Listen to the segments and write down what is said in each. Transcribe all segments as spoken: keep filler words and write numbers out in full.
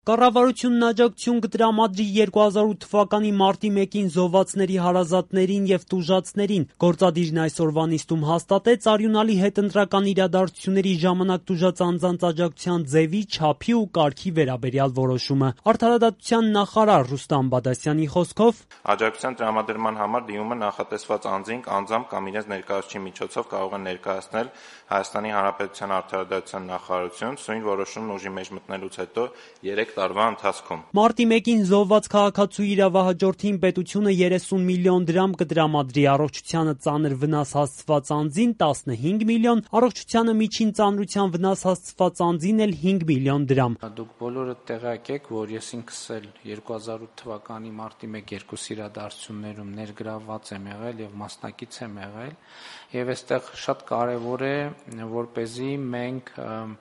Կառավարությունն աջակցություն կտրամադրի երկու հազար ութ թվականի մարտի մեկին զոհվածների հարազատներին եւ տուժածներին։ Գործադիրն այսօրվա նիստում հաստատեց արյունալի հետընտրական իրադարձությունների ժամանակ տուժած անձանց աջակցության ձևի, չափի ու կարգի վերաբերյալ որոշումը։ Արդարադատության նախարար Ռուստամ Բադասյանի խոսքով աջակցության տրամադրման համար դիմումը նախատեսված անձինք անձամբ կամ իրենց ներկայացուցիչի միջոցով կարող են ներկայացնել Հայաստանի Հանրապետության արդարադատության նախարարություն սույն որոշումն ուժի մեջ մտնելուց հետո երեք տարվա ընթացքում։ Մարտի մեկին զոհված քաղաքացուի իրավահաջորդին պետությունը երեսուն միլիոն դրամ կտրամադրի, առողջությանը ծանր վնաս հասցված անձին տասնհինգ միլիոն, առողջությանը միջին ծանրության վնաս հասցված անձին էլ հինգ միլիոն դրամ։ Դուք բոլորը տեղյակ եք, որ ես ինքս էլ երկու հազար ութ թվականի մարտի մեկ երկու իրադարձություններում ներգրավված եմ եղել եւ մասնակից եմ եղել, եւ այստեղ շատ կարեւոր է, որպեսզի մենք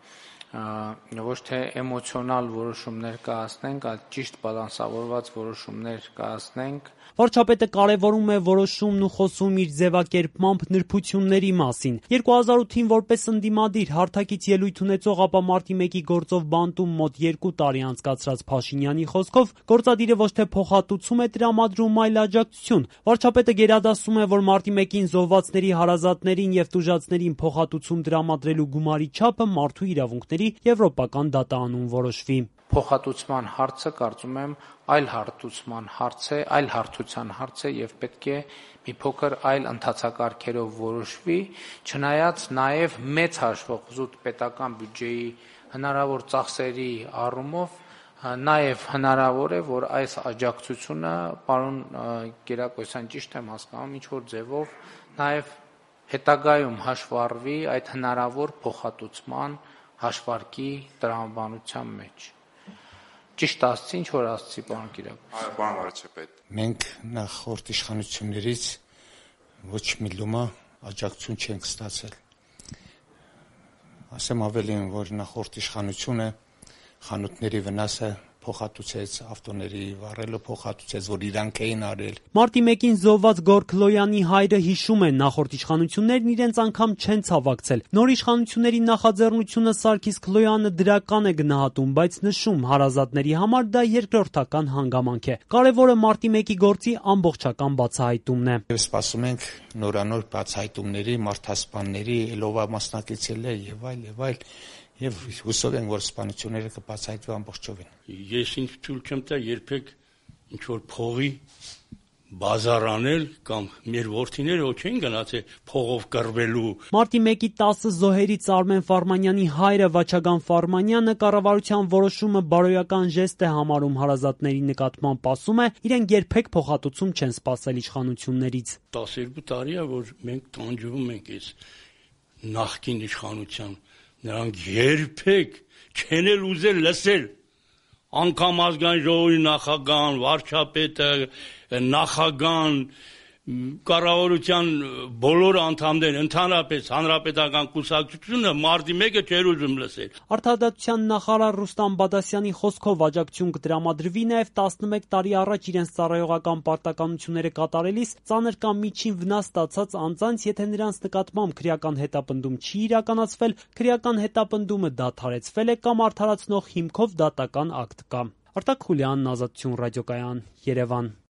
ոչ թե էմոցիոնալ որոշումներ կայացնենք, այլ ճիշտ բալանսավորված որոշումներ կայացնենք։ Վարչապետը կարևորում է որոշումն ու խոսում իր ձևակերպմամբ նրբությունների մասին։ երկու հազար ութին որպես ընդդիմադիր հարթակից ելույթ ունեցող, ապա մարտի մեկի գործով բանտում մոտ երկու տարի անցկացրած Փաշինյանի խոսքով գործադիրը ոչ թե փոխհատուցում է տրամադրում, այլ աջակցություն։ Վարչապետը գերադասում է, որ մարտի մեկին զոհվածների հարազատներին եւ տուժածներին փոխհատուցում տրամադրելու գումարի չափը մարդու իրավունքների եվրոպական դատարանում որոշվի։ Փոխհատուցման հարցը կարծում եմ այլ հարթության հարց է, այլ հարթության հարց է եւ պետք է մի փոքր այլ ընթացակարգերով որոշվի, չնայած նաեւ մեծ հաշվով զուտ պետական բյուջեի հնարավոր ծախսերի առումով նաեւ հնարավոր է, որ այս աջակցությունը, պարոն Գերակոսյան, ճիշտ եմ հասկանում, ինչ որ ձևով նաեւ հետագայում հաշվառվի այդ հնարավոր փոխհատուցման հաշվարկի տրամաբանության մեջ։ Ճիշտ ասացի, ինչ որ ասացի, պարոն Կիրակոս։ Այո, պարոն վարչապետ։ Մենք նախորդ իշխանություններից ոչ մի լումա աջակցություն չենք ստացել։ Ասեմ ավելին, որ նախորդ իշխանությունը խանութների վնասը փոխհատուցեց, ավտոների վառելը փոխհատուցեց, որ իրանք էին արել։ Մարտի մեկին զոհված Գորգ Քլոյանի հայրը հիշում է, նախորդ իշխանություններն իրենց անգամ չեն ցավակցել։ Նոր իշխանությունների նախաձեռնությունը Սարգիս Քլոյանը դրական է գնահատում, բայց նշում, հարազատների համար դա երկրորդական հանգամանք է։ Կարևորը մարտի մեկի գործի ամբողջական բացահայտումն է։ Եվ սպասում ենք նորանոր բացահայտումների, մարդասպանների, ելովա մասնակցել է եւ այլ եւ այլ։ Եվ հուսով ենք, որ սպանությունները կբացահայտվի ամբողջովին։ Ես ինձ թույլ չեմ տա երբեք ինչ որ փողի բազարանել կամ մեր որդիները ոչ են գնացել փողով կռվելու։ Մարտի մեկի տասը զոհերից Արմեն Ֆարմանյանի հայրը Վաչագան Ֆարմանյանը կառավարության որոշումը բարոյական ժեստ է համարում հարազատների նկատմամբ, ասում է, իրենք երբեք փոխհատուցում չեն սպասել իշխանություններից։ տասներկու տարի է, որ մենք տանջվում ենք այս նախկին իշխանության, նրանք երբեք չեն էլ ուզել լսել, անգամ ազգային ժողովի նախագահան, վարչապետը, նախագահան, կառավարության բոլոր անդամները, ընդհանրապես հանրապետական կուսակցությունը մարտի մեկը չէր ուզում լսել։ Արդարադատության նախարար Ռուստամ Բադասյանի խոսքով աջակցություն կտրամադրվի նաև տասնմեկ տարի առաջ իրենց ծառայողական պարտականությունները կատարելիս ծանր կամ միջին վնաս ստացած անձանց, եթե նրանց նկատմամբ քրեական հետապնդում չի իրականացվել, քրեական հետապնդումը դադարեցվել է կամ արդարացնող հիմքով դատական ակտ կա։ Արտակ Խուլյանն, Ազատություն ռադիոկայան, Երևան։